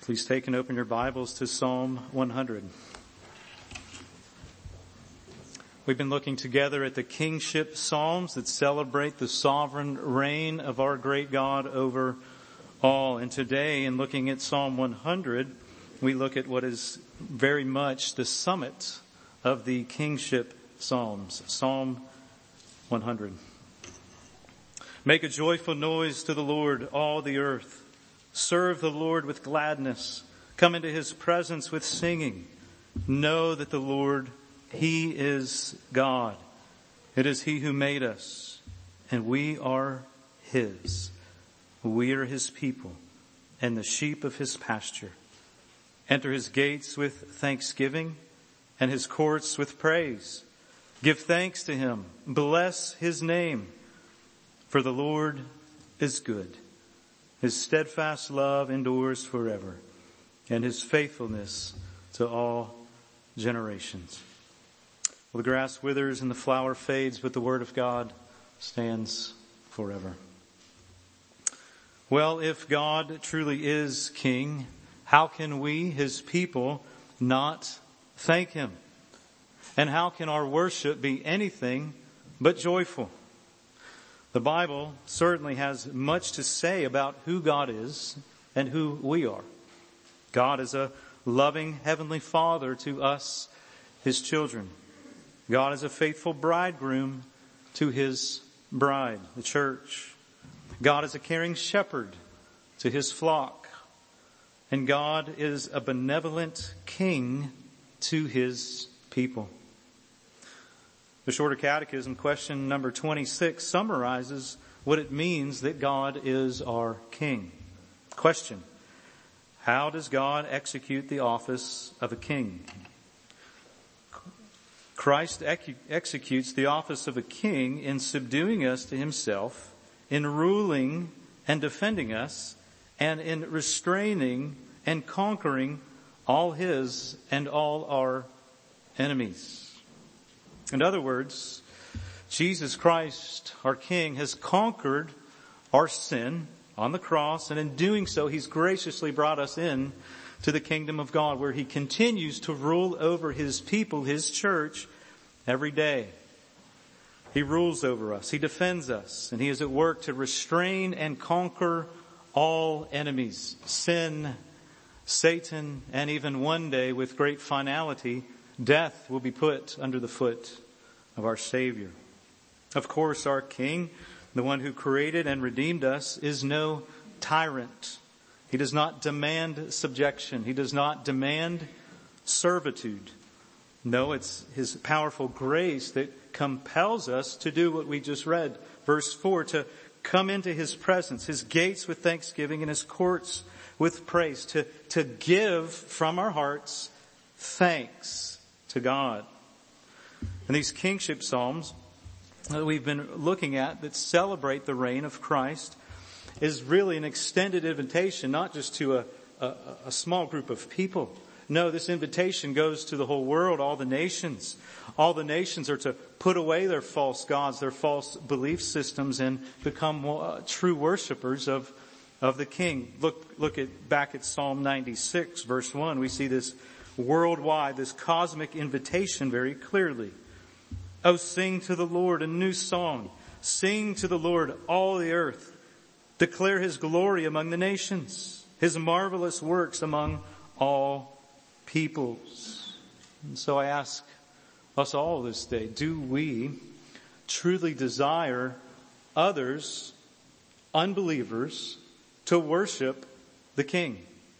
Please take and open your Bibles to Psalm 100. We've been looking together at the kingship psalms that celebrate the sovereign reign of our great God over all. And today, in looking at Psalm 100, we look at what is very much the summit of the kingship psalms. Psalm 100. Make a joyful noise to the Lord, all the earth. Serve the Lord with gladness. Come into his presence with singing. Know that the Lord, he is God. It is he who made us, and we are his. We are his people and the sheep of his pasture. Enter his gates with thanksgiving and his courts with praise. Give thanks to him. Bless his name. For the Lord is good. His steadfast love endures forever, and his faithfulness to all generations. Well, the grass withers and the flower fades, but the word of God stands forever. Well, if God truly is king, how can we, his people, not thank him? And how can our worship be anything but joyful? The Bible certainly has much to say about who God is and who we are. God is a loving heavenly Father to us, his children. God is a faithful bridegroom to his bride, the church. God is a caring shepherd to his flock. And God is a benevolent king to his people. The Shorter Catechism, question number 26, summarizes what it means that God is our king. Question: how does God execute the office of a king? Christ executes the office of a king in subduing us to himself, in ruling and defending us, and in restraining and conquering all his and all our enemies. In other words, Jesus Christ, our King, has conquered our sin on the cross, and in doing so, he's graciously brought us in to the kingdom of God, where he continues to rule over his people, his church, every day. He rules over us, he defends us, and he is at work to restrain and conquer all enemies, sin, Satan, and even one day, with great finality, death will be put under the foot of our Savior. Of course, our King, the one who created and redeemed us, is no tyrant. He does not demand subjection. He does not demand servitude. No, it's his powerful grace that compels us to do what we just read. Verse 4, to come into his presence, his gates with thanksgiving and his courts with praise, to give from our hearts thanks to God. And these kingship psalms that we've been looking at that celebrate the reign of Christ is really an extended invitation, not just to a small group of people. No, this invitation goes to the whole world, all the nations. All the nations are to put away their false gods, their false belief systems, and become true worshipers of the King. Look back at Psalm 96, verse 1. We see this worldwide, this cosmic invitation very clearly. Oh, sing to the Lord a new song. Sing to the Lord, all the earth. Declare his glory among the nations, his marvelous works among all peoples. And so I ask us all this day, do we truly desire others, unbelievers, to worship the King?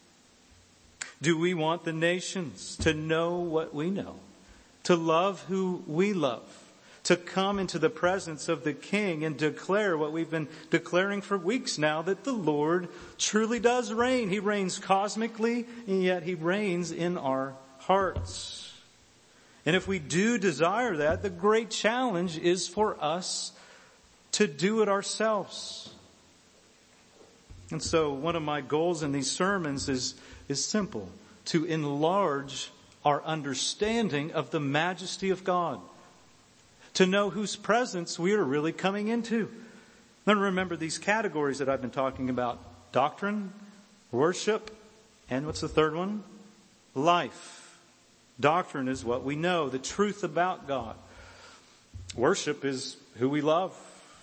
Do we want the nations to know what we know, to love who we love, to come into the presence of the King and declare what we've been declaring for weeks now, that the Lord truly does reign. He reigns cosmically, and yet he reigns in our hearts. And if we do desire that, the great challenge is for us to do it ourselves. And so one of my goals in these sermons is simple: to enlarge our understanding of the majesty of God, to know whose presence we are really coming into. Then remember these categories that I've been talking about: doctrine, worship, And what's the third one? Life. Doctrine is what we know, the truth about God. Worship is who we love.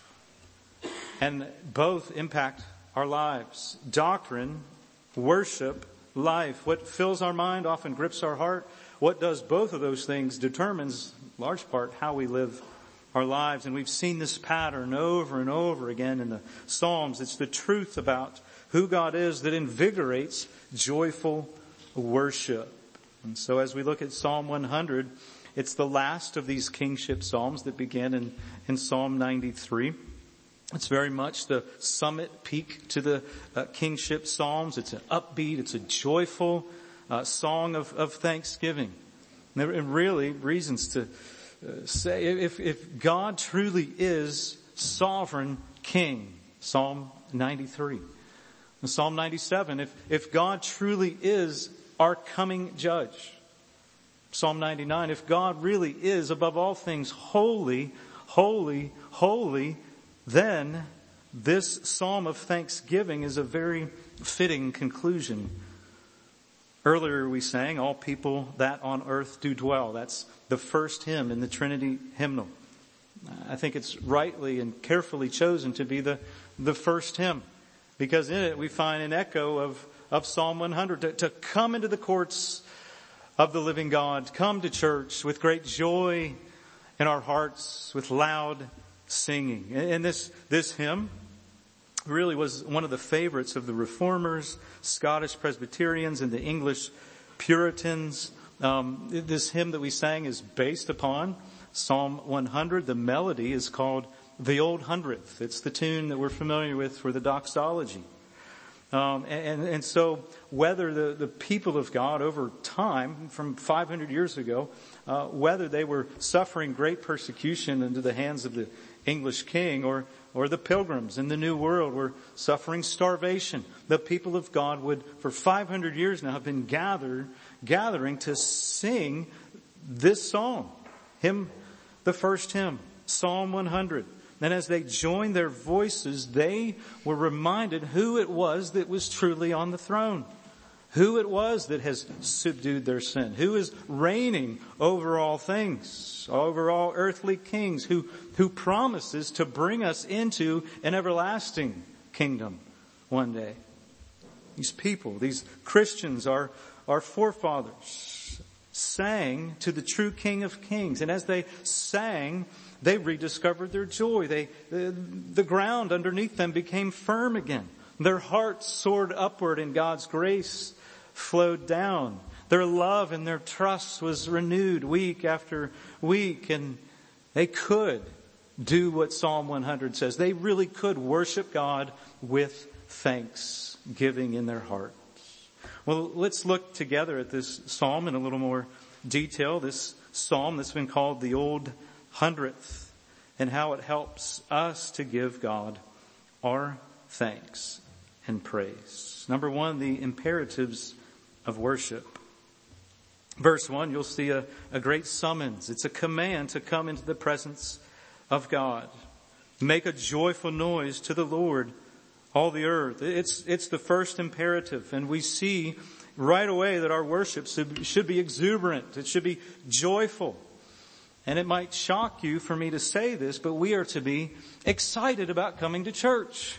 And both impact our lives. Doctrine, worship, life. What fills our mind often grips our heart. What does both of those things determines, in large part, how we live our lives. And we've seen this pattern over and over again in the Psalms. It's the truth about who God is that invigorates joyful worship. And so as we look at Psalm 100, it's the last of these kingship psalms that began in Psalm 93. It's very much the summit peak to the kingship psalms. It's an upbeat, it's a joyful song of thanksgiving. And really reasons to say, if God truly is sovereign king, Psalm 93. In Psalm 97, if God truly is our coming judge. Psalm 99, if God really is above all things holy, holy, holy, then this psalm of thanksgiving is a very fitting conclusion. Earlier we sang, all people that on earth do dwell. That's the first hymn in the Trinity hymnal. I think it's rightly and carefully chosen to be the first hymn, because in it we find an echo of Psalm 100, to come into the courts of the living God, come to church with great joy in our hearts, with loud singing. And this hymn really was one of the favorites of the Reformers, Scottish Presbyterians, and the English Puritans. This hymn that we sang is based upon Psalm 100. The melody is called The Old Hundredth. It's the tune that we're familiar with for the doxology. And so whether the people of God over time, from 500 years ago, whether they were suffering great persecution into the hands of the English king or the pilgrims in the New World were suffering starvation, the people of God would, for 500 years now, have been gathering to sing this song, the first hymn, Psalm 100. And as they joined their voices, they were reminded who it was that was truly on the throne, who it was that has subdued their sin, who is reigning over all things, over all earthly kings, who promises to bring us into an everlasting kingdom one day. These people, these Christians, our forefathers, sang to the true King of Kings. And as they sang, they rediscovered their joy. The ground underneath them became firm again. Their hearts soared upward and God's grace flowed down. Their love and their trust was renewed week after week, and they could do what Psalm 100 says. They really could worship God with thanksgiving in their hearts. Well, let's look together at this psalm in a little more detail. This psalm that's been called the Old Hundredth, and how it helps us to give God our thanks and praise. Number one, the imperatives of worship. Verse 1, you'll see a great summons. It's a command to come into the presence of God. Make a joyful noise to the Lord, all the earth. It's the first imperative, and we see right away that our worship should be exuberant. It should be joyful. And it might shock you for me to say this, but we are to be excited about coming to church.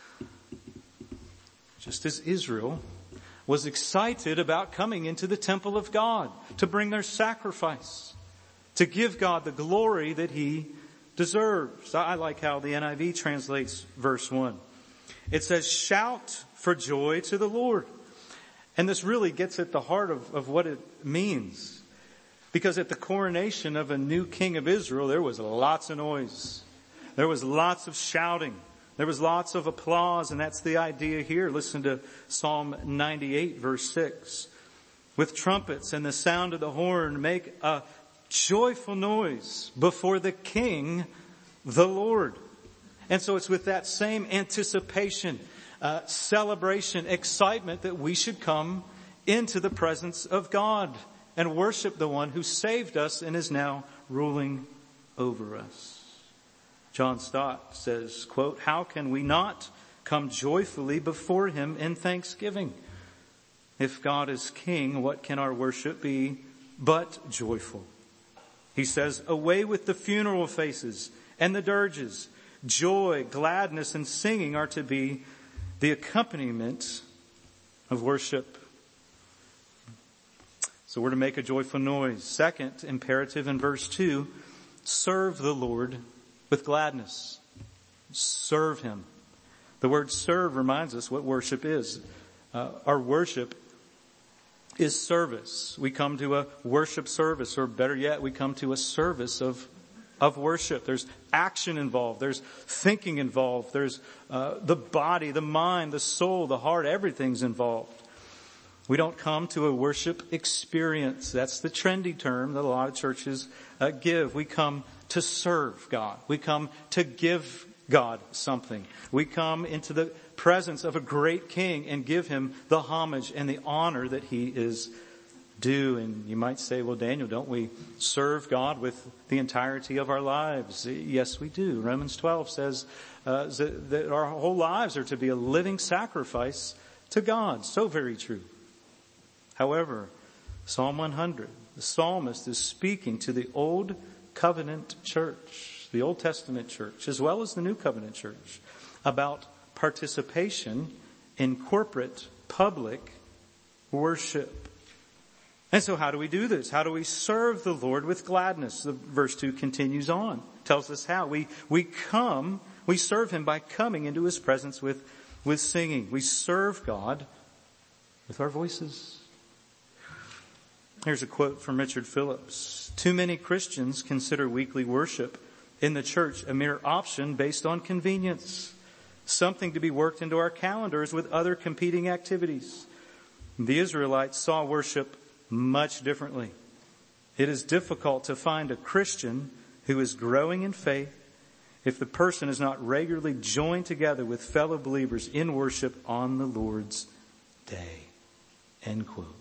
Just as Israel was excited about coming into the temple of God to bring their sacrifice, to give God the glory that He deserves. I like how the NIV translates verse 1. It says, shout for joy to the Lord. And this really gets at the heart of what it means. Because at the coronation of a new king of Israel, there was lots of noise. There was lots of shouting. There was lots of applause, and that's the idea here. Listen to Psalm 98, verse 6. With trumpets and the sound of the horn, make a joyful noise before the King, the Lord. And so it's with that same anticipation, celebration, excitement that we should come into the presence of God and worship the one who saved us and is now ruling over us. John Stott says, quote, how can we not come joyfully before Him in thanksgiving? If God is king, what can our worship be but joyful? He says, away with the funeral faces and the dirges. Joy, gladness, and singing are to be the accompaniment of worship. So we're to make a joyful noise. Second imperative in verse 2, serve the Lord with gladness. Serve Him. The word serve reminds us what worship is. Our worship is service. We come to a worship service, or better yet, we come to a service of worship. There's action involved. There's thinking involved. There's the body, the mind, the soul, the heart, everything's involved. We don't come to a worship experience. That's the trendy term that a lot of churches give. We come to serve God. We come to give God something. We come into the presence of a great king and give Him the homage and the honor that He is due. And you might say, well, Daniel, don't we serve God with the entirety of our lives? Yes, we do. Romans 12 says that our whole lives are to be a living sacrifice to God. So very true. However, Psalm 100, the psalmist is speaking to the Old Covenant church, the Old Testament church, as well as the New Covenant church, about participation in corporate, public worship. And so how do we do this? How do we serve the Lord with gladness? The verse 2 continues on, tells us how. We serve Him by coming into His presence with singing. We serve God with our voices. Here's a quote from Richard Phillips. Too many Christians consider weekly worship in the church a mere option based on convenience, something to be worked into our calendars with other competing activities. The Israelites saw worship much differently. It is difficult to find a Christian who is growing in faith if the person is not regularly joined together with fellow believers in worship on the Lord's day. End quote.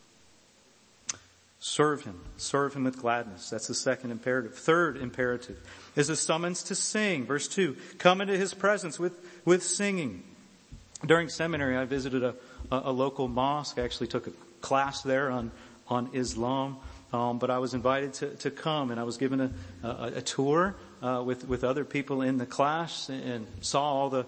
Serve Him with gladness. That's the second imperative. Third imperative is a summons to sing. Verse 2, come into His presence with singing. During seminary, I visited a local mosque. I actually took a class there on Islam. But I was invited to come, and I was given a tour with other people in the class, and saw all the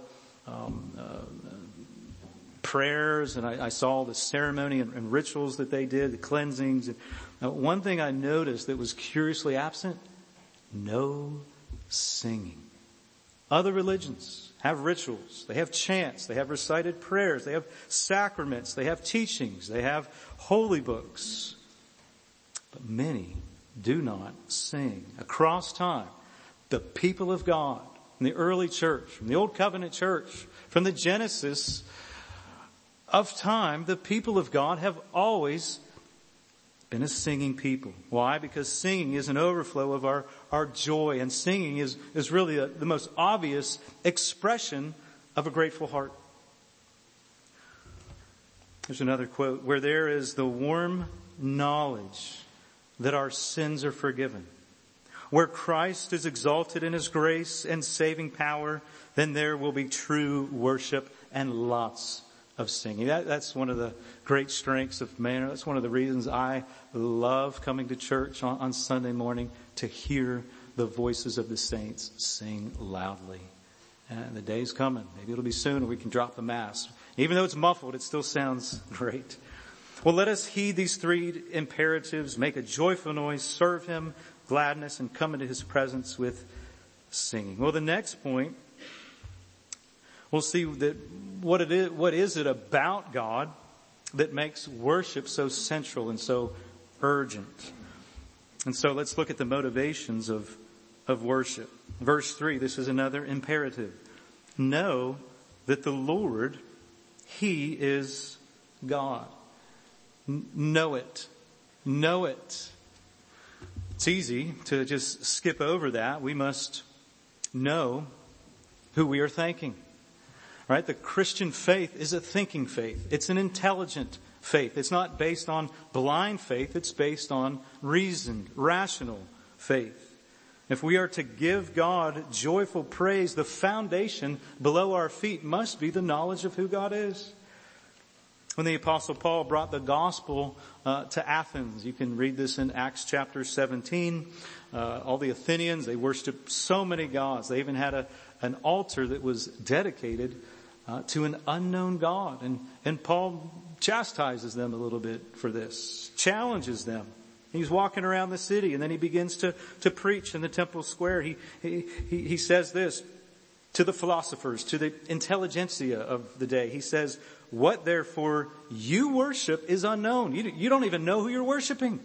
prayers, and I saw the ceremony and rituals that they did, the cleansings. One thing I noticed that was curiously absent: no singing. Other religions have rituals, they have chants, they have recited prayers, they have sacraments, they have teachings, they have holy books. But many do not sing. Across time, the people of God, from the early church, from the Old Covenant church, from the Genesis of time, the people of God have always been a singing people. Why? Because singing is an overflow of our joy, and singing is really the most obvious expression of a grateful heart. There's another quote: where there is the warm knowledge that our sins are forgiven, where Christ is exalted in His grace and saving power, then there will be true worship and lots of singing. That's one of the great strengths of Manor. That's one of the reasons I love coming to church on Sunday morning, to hear the voices of the saints sing loudly. And the day's coming. Maybe it'll be soon, and we can drop the mass. Even though it's muffled, it still sounds great. Well, let us heed these three imperatives: make a joyful noise, serve Him, gladness, and come into His presence with singing. Well, the next point, we'll see that what is it about God that makes worship so central and so urgent. And so let's look at the motivations of worship. Verse 3, this is another imperative. Know that the Lord, He is God. Know it. Know it. It's easy to just skip over that. We must know who we are thanking. Right? The Christian faith is a thinking faith. It's an intelligent faith. It's not based on blind faith. It's based on reasoned, rational faith. If we are to give God joyful praise, the foundation below our feet must be the knowledge of who God is. When the Apostle Paul brought the gospel to Athens, you can read this in Acts chapter 17. All the Athenians, they worshiped so many gods. They even had an altar that was dedicated to an unknown God. And Paul chastises them a little bit for this, challenges them. He's walking around the city, and then he begins to preach in the temple square. He says this to the philosophers, to the intelligentsia of the day. He says, "What therefore you worship is unknown." You don't even know who you're worshiping.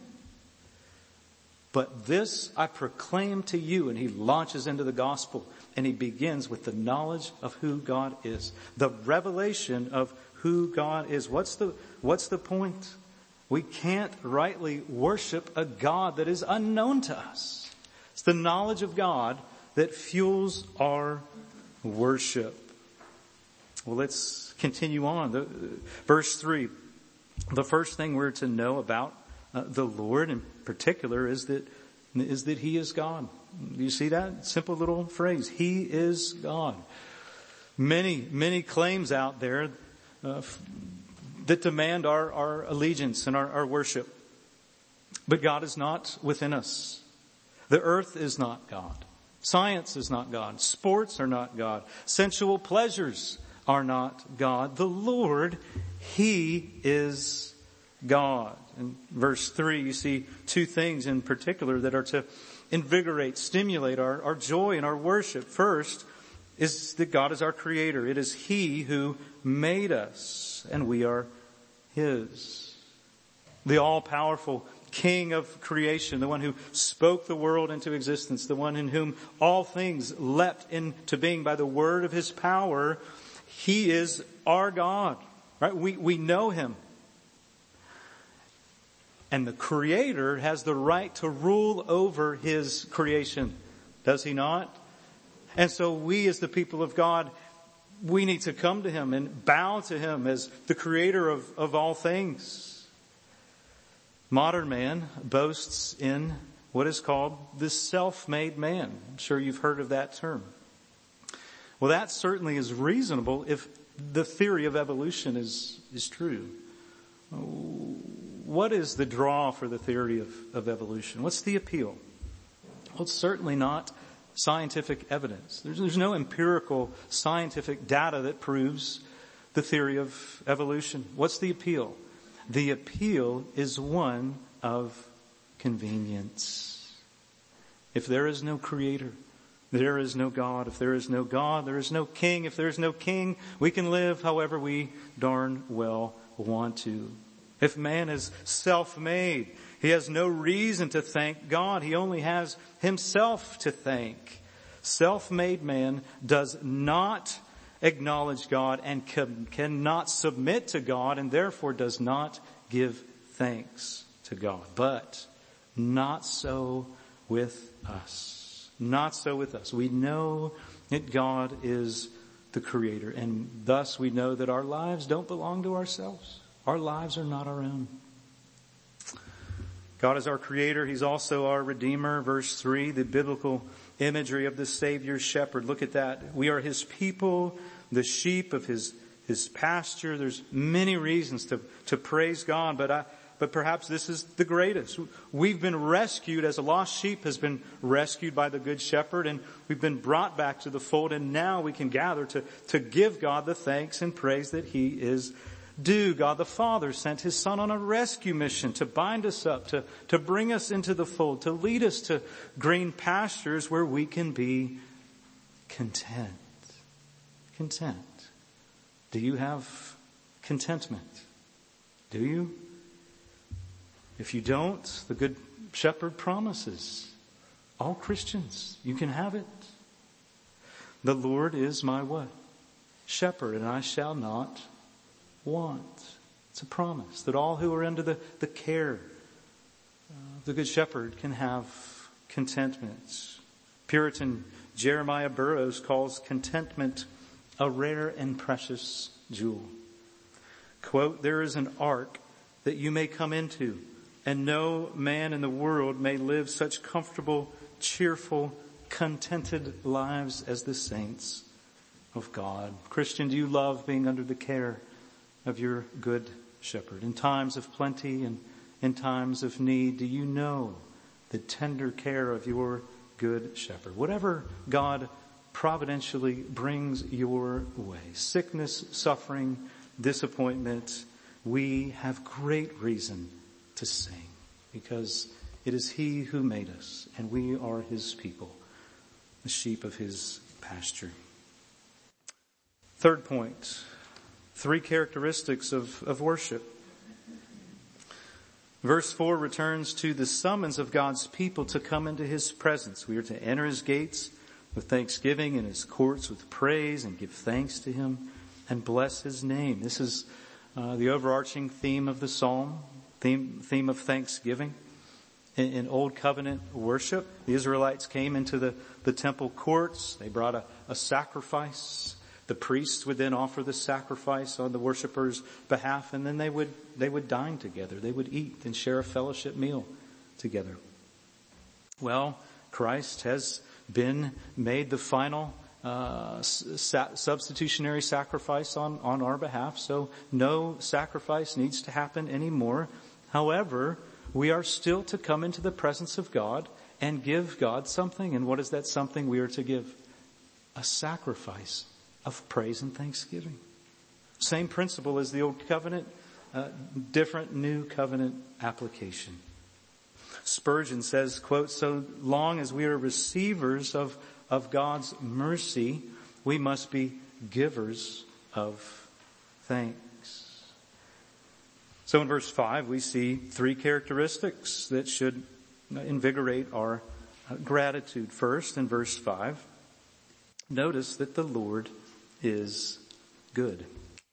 "But this I proclaim to you," and he launches into the gospel, and he begins with the knowledge of who God is, the revelation of who God is. What's the point? We can't rightly worship a God that is unknown to us. It's the knowledge of God that fuels our worship. Well, let's continue on. Verse 3. The first thing we're to know about the Lord in particular is that He is God. Do you see that? Simple little phrase. He is God. Many claims out there that demand our allegiance and our worship. But God is not within us. The earth is not God. Science is not God. Sports are not God. Sensual pleasures are not God. The Lord, He is God. In verse 3, you see two things in particular that are to invigorate, stimulate our joy and our worship. First is that God is our Creator. It is He who made us, and we are His. The all-powerful King of creation, the one who spoke the world into existence, the one in whom all things leapt into being by the word of His power. He is our God, right? We know Him. And the Creator has the right to rule over His creation. Does He not? And so we as the people of God, we need to come to Him and bow to Him as the Creator of all things. Modern man boasts in what is called the self-made man. I'm sure you've heard of that term. Well, that certainly is reasonable if the theory of evolution is true. What is the draw for the theory of evolution? What's the appeal? Well, it's certainly not scientific evidence. There's no empirical scientific data that proves the theory of evolution. What's the appeal? The appeal is one of convenience. If there is no Creator, there is no God. If there is no God, there is no King. If there is no King, we can live however we darn well want to. If man is self-made, he has no reason to thank God. He only has himself to thank. Self-made man does not acknowledge God and cannot submit to God, and therefore does not give thanks to God. But not so with us. Not so with us. We know that God is the Creator, and thus we know that our lives don't belong to ourselves. Our lives are not our own. God is our Creator. He's also our Redeemer. Verse 3, the biblical imagery of the Savior's shepherd. Look at that. We are His people, the sheep of His pasture. There's many reasons to praise God, but perhaps this is the greatest. We've been rescued as a lost sheep has been rescued by the Good Shepherd, and we've been brought back to the fold, and now we can gather to give God the thanks and praise that He is due. God the Father sent His Son on a rescue mission to bind us up, to bring us into the fold, to lead us to green pastures where we can be content. Content. Do you have contentment? Do you? If you don't, the Good Shepherd promises all Christians, you can have it. The Lord is my what? Shepherd, and I shall not want. It's a promise that all who are under the care of the Good Shepherd can have contentment. Puritan Jeremiah Burroughs calls contentment a rare and precious jewel. Quote, "There is an ark that you may come into, and no man in the world may live such comfortable, cheerful, contented lives as the saints of God." Christian, do you love being under the care of your Good shepherd. In times of plenty and in times of need, do you know the tender care of your good shepherd? Whatever God providentially brings your way, sickness, suffering, disappointment, we have great reason to sing because it is He who made us and we are His people, the sheep of His pasture. Third point, 3 characteristics of worship. Verse 4 returns to the summons of God's people to come into His presence. We are to enter His gates with thanksgiving and His courts with praise and give thanks to Him and bless His name. This is the overarching theme of the psalm, theme of thanksgiving. In Old Covenant worship, the Israelites came into the temple courts. They brought a sacrifice. The priests would then offer the sacrifice on the worshippers' behalf, and then they would dine together. They would eat and share a fellowship meal together. Well, Christ has been made the final substitutionary sacrifice on our behalf, so no sacrifice needs to happen anymore. However, we are still to come into the presence of God and give God something. And what is that something we are to give? A sacrifice of praise and thanksgiving. Same principle as the Old Covenant, different New Covenant application. Spurgeon says, quote, "So long as we are receivers of God's mercy, we must be givers of thanks." So in verse 5, we see 3 characteristics that should invigorate our gratitude. First, in verse 5, notice that the Lord is good.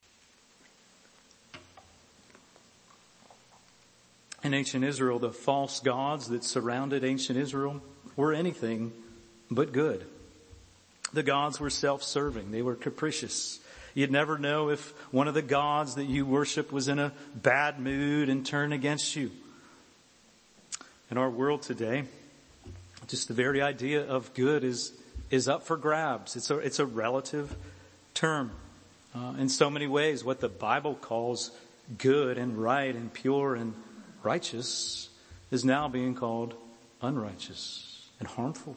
In ancient Israel, the false gods that surrounded ancient Israel were anything but good. The gods were self-serving. They were capricious. You'd never know if one of the gods that you worship was in a bad mood and turned against you. In our world today, just the very idea of good is up for grabs. It's a relative term. In so many ways, what the Bible calls good and right and pure and righteous is now being called unrighteous and harmful.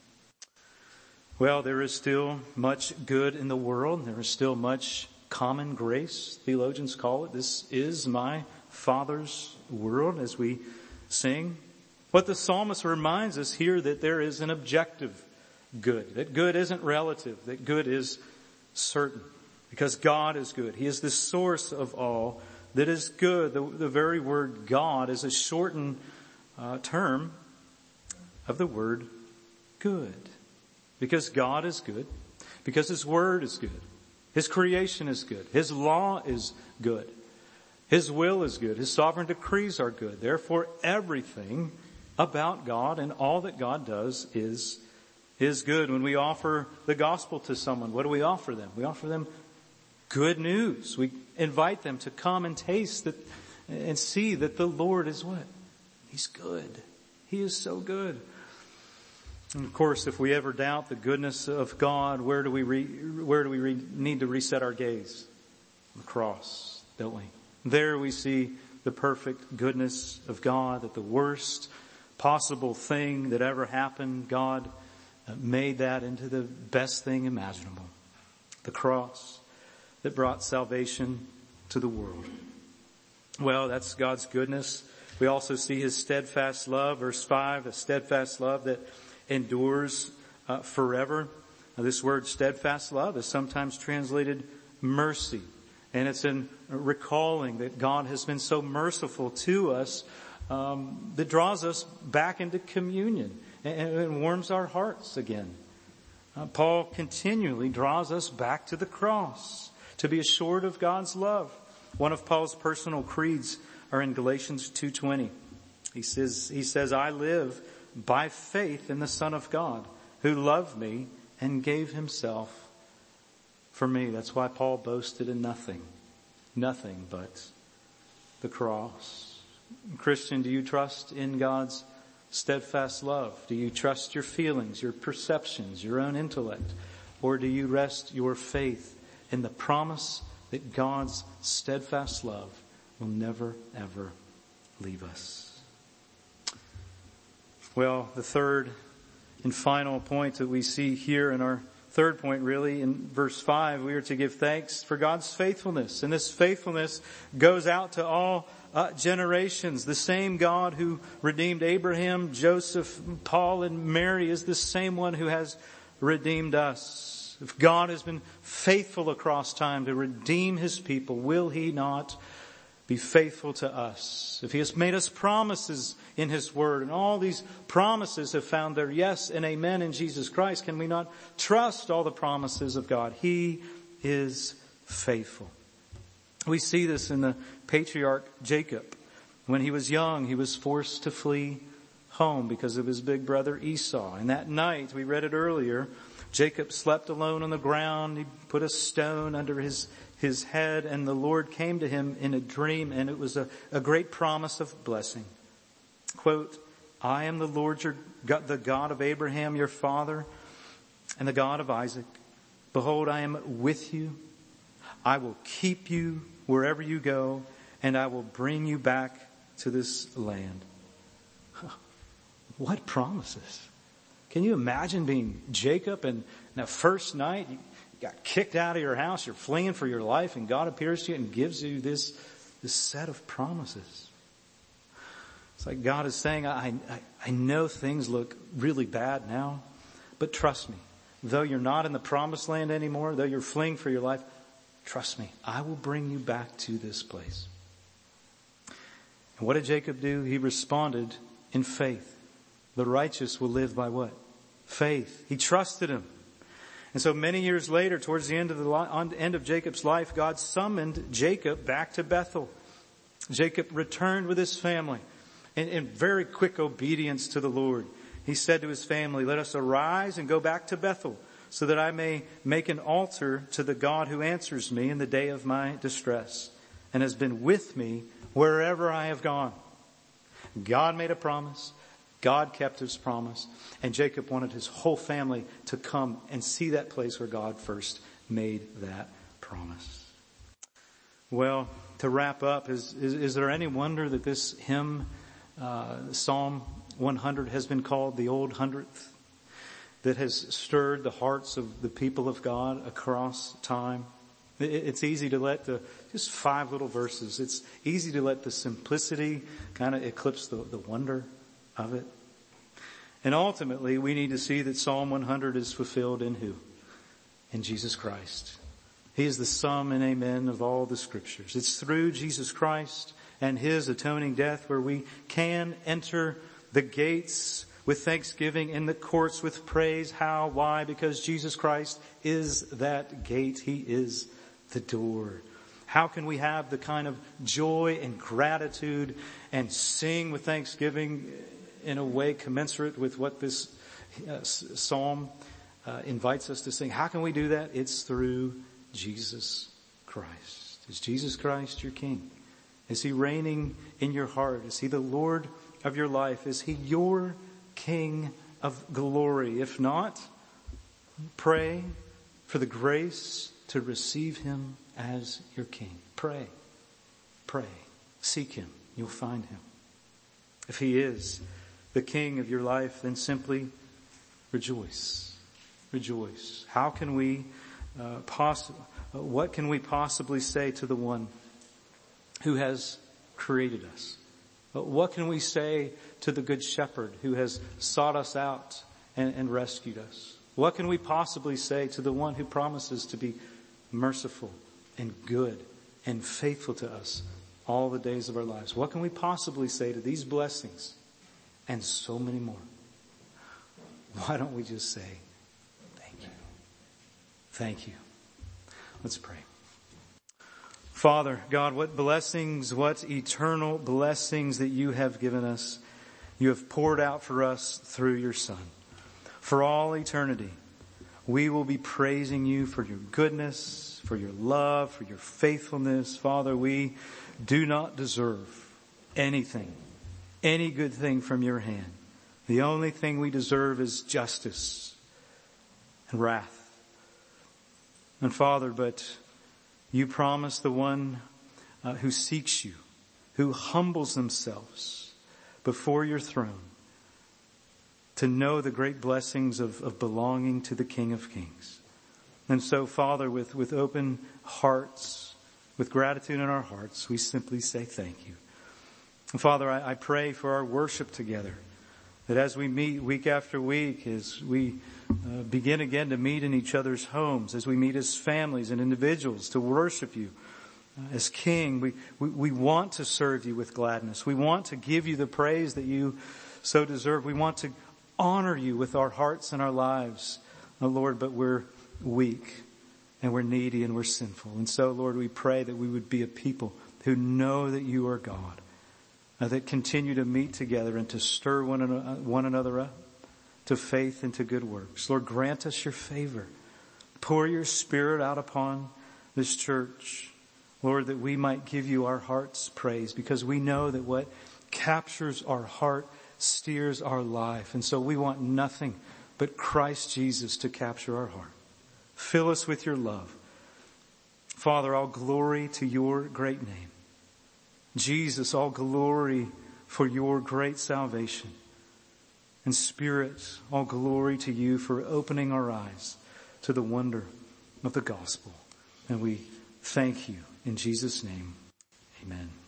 Well, there is still much good in the world. There is still much common grace, theologians call it. This is my Father's world, as we sing. But the psalmist reminds us here that there is an objective good, that good isn't relative, that good is certain. Because God is good. He is the source of all that is good. The very word God is a shortened term of the word good. Because God is good. Because His word is good. His creation is good. His law is good. His will is good. His sovereign decrees are good. Therefore, everything about God and all that God does is good. When we offer the gospel to someone, what do we offer them? We offer them good news. We invite them to come and taste that and see that the Lord is what? He's good. He is so good. And of course, if we ever doubt the goodness of God, where do we need to reset our gaze? On the cross, don't we? There we see the perfect goodness of God, that the worst possible thing that ever happened, God made that into the best thing imaginable. The cross that brought salvation to the world. Well, that's God's goodness. We also see His steadfast love, verse 5, a steadfast love that endures forever. Now, this word steadfast love is sometimes translated mercy. And it's in recalling that God has been so merciful to us that draws us back into communion and warms our hearts again. Paul continually draws us back to the cross to be assured of God's love. One of Paul's personal creeds are in Galatians 2:20. He says, I live by faith in the Son of God, who loved me and gave Himself for me. That's why Paul boasted in nothing but the cross. Christian, do you trust in God's steadfast love? Do you trust your feelings, your perceptions, your own intellect? Or do you rest your faith in the promise that God's steadfast love will never, ever leave us. Well, the third and final point that we see here in our third point, really, in verse 5, we are to give thanks for God's faithfulness. And this faithfulness goes out to all generations. The same God who redeemed Abraham, Joseph, Paul, and Mary is the same one who has redeemed us. If God has been faithful across time to redeem His people, will He not be faithful to us? If He has made us promises in His Word, and all these promises have found their yes and amen in Jesus Christ, can we not trust all the promises of God? He is faithful. We see this in the patriarch Jacob. When he was young, he was forced to flee home because of his big brother Esau. And that night, we read it earlier, Jacob slept alone on the ground. He put a stone under his head, and the Lord came to him in a dream, and it was a great promise of blessing. Quote, I am the Lord your God, the God of Abraham your father, and the God of Isaac. Behold, I am with you. I will keep you wherever you go, and I will bring you back to this land. What promises? Can you imagine being Jacob, and that first night you got kicked out of your house, you're fleeing for your life, and God appears to you and gives you this set of promises. It's like God is saying, I know things look really bad now, but trust me. Though you're not in the promised land anymore, though you're fleeing for your life, trust me, I will bring you back to this place. And what did Jacob do? He responded in faith. The righteous will live by what? Faith. He trusted Him. And so many years later, towards the end of Jacob's life, God summoned Jacob back to Bethel. Jacob returned with his family in very quick obedience to the Lord. He said to his family, let us arise and go back to Bethel, so that I may make an altar to the God who answers me in the day of my distress and has been with me wherever I have gone. God made a promise. God kept His promise. And Jacob wanted his whole family to come and see that place where God first made that promise. Well, to wrap up, is there any wonder that this hymn, Psalm 100, has been called the Old Hundredth, that has stirred the hearts of the people of God across time? It's easy to let just 5 little verses, it's easy to let the simplicity kind of eclipse the wonder of it. And ultimately, we need to see that Psalm 100 is fulfilled in who? In Jesus Christ. He is the sum and amen of all the scriptures. It's through Jesus Christ and His atoning death where we can enter the gates with thanksgiving, in the courts with praise. How? Why? Because Jesus Christ is that gate. He is the door. How can we have the kind of joy and gratitude and sing with thanksgiving in a way commensurate with what this psalm invites us to sing? How can we do that? It's through Jesus Christ. Is Jesus Christ your King? Is He reigning in your heart? Is He the Lord of your life? Is He your King of glory? If not, pray for the grace to receive Him as your King. Pray. Seek Him. You'll find Him. If He is the King of your life, then simply rejoice. Rejoice. How can we what can we possibly say to the one who has created us? What can we say to the Good Shepherd who has sought us out and rescued us? What can we possibly say to the one who promises to be merciful and good and faithful to us all the days of our lives? What can we possibly say to these blessings and so many more? Why don't we just say, thank you. Thank you. Let's pray. Father, God, what blessings, what eternal blessings that you have given us. You have poured out for us through your Son. For all eternity, we will be praising you for your goodness, for your love, for your faithfulness. Father, we do not deserve anything, any good thing from your hand. The only thing we deserve is justice and wrath. And Father, but you promise the one who seeks you who humbles themselves before your throne to know the great blessings of belonging to the King of Kings. And so, Father, with open hearts, with gratitude in our hearts, we simply say thank you. And Father, I pray for our worship together, that as we meet week after week, as we begin again to meet in each other's homes, as we meet as families and individuals to worship you as King, we want to serve you with gladness. We want to give you the praise that you so deserve. We want to honor you with our hearts and our lives, Lord, but we're weak and we're needy and we're sinful. And so, Lord, we pray that we would be a people who know that you are God, that continue to meet together and to stir one another up to faith and to good works. Lord, grant us your favor. Pour your Spirit out upon this church, Lord, that we might give you our heart's praise, because we know that what captures our heart steers our life. And so we want nothing but Christ Jesus to capture our heart. Fill us with your love. Father, all glory to your great name. Jesus, all glory for your great salvation. And Spirit, all glory to you for opening our eyes to the wonder of the gospel. And we thank you in Jesus' name. Amen.